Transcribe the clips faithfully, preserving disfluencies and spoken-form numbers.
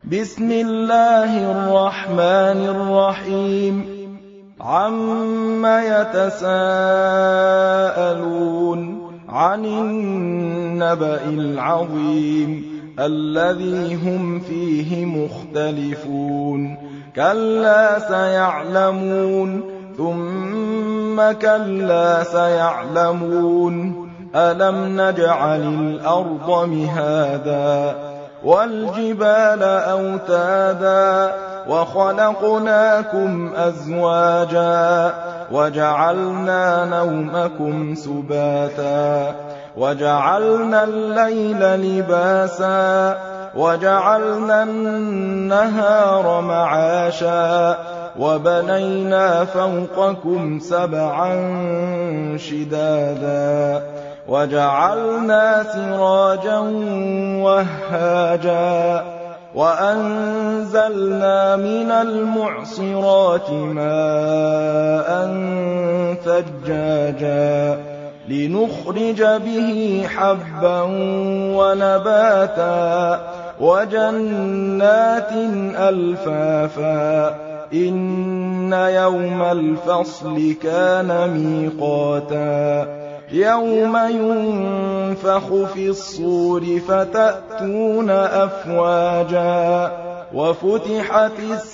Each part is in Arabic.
بسم الله الرحمن الرحيم عم يتساءلون عن النبأ العظيم الذي هم فيه مختلفون كلا سيعلمون ثم كلا سيعلمون ألم نجعل الأرض مهادا والجبال أوتادا وخلقناكم أزواجا وجعلنا نومكم سباتا وجعلنا الليل لباسا وجعلنا النهار معاشا وبنينا فوقكم سبعا شدادا وجعلنا سراجا وهاجا وأنزلنا من المعصرات ماء ثجاجا لنخرج به حبا ونباتا وجنات ألفافا إن يوم الفصل كان ميقاتا يوم ينفخ في الصور فتأتون أفواجا وفتحت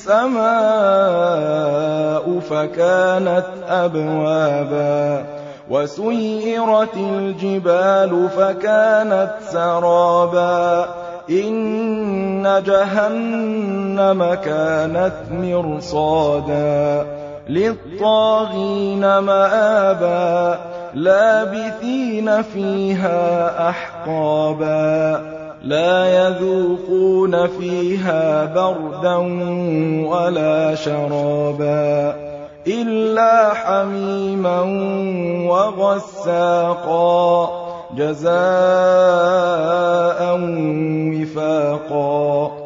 السماء فكانت أبوابا وسيرت الجبال فكانت سرابا إن جهنم كانت مرصادا للطاغين مآبا لابثين فيها أحقابا لا يذوقون فيها بردا ولا شرابا إلا حميما وغساقا جزاء وفاقا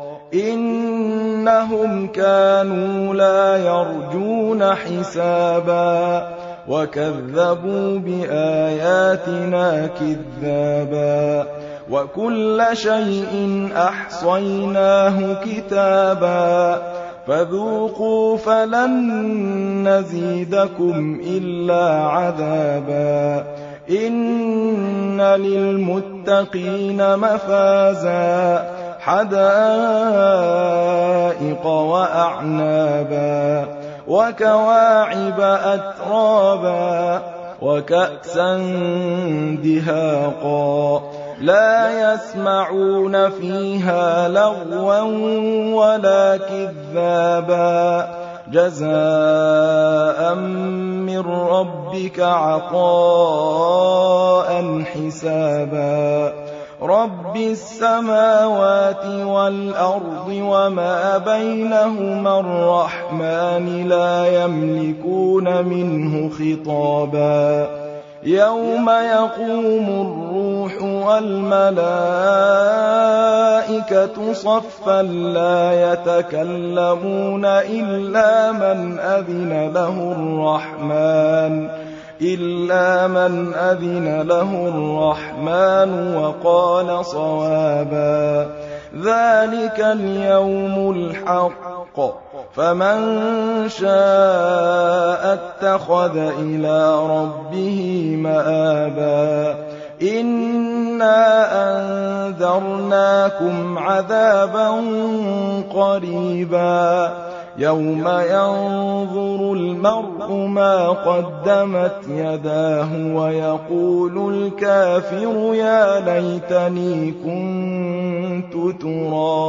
إنهم كانوا لا يرجون حسابا وكذبوا بآياتنا كذابا وكل شيء أحصيناه كتابا فذوقوا فلن نزيدكم إلا عذابا إن للمتقين مفازا حدائق وأعنابا وكواعب أترابا وكأسا دهاقا لا يسمعون فيها لغوا ولا كذابا جزاء من ربك عطاء حسابا رب السماوات والأرض وما بينهما الرحمن لا يملكون منه خطابا يوم يقوم الروح والملائكة صفا لا يتكلمون إلا من أذن له الرحمن إلا من أذن له الرحمن وقال صوابا ذلك اليوم الحق فمن شاء اتخذ إلى ربه مآبا إنا أنذرناكم عذابا قريبا يوم ينظر المرء ما قدمت يداه ويقول الكافر يا ليتني كنت ترابا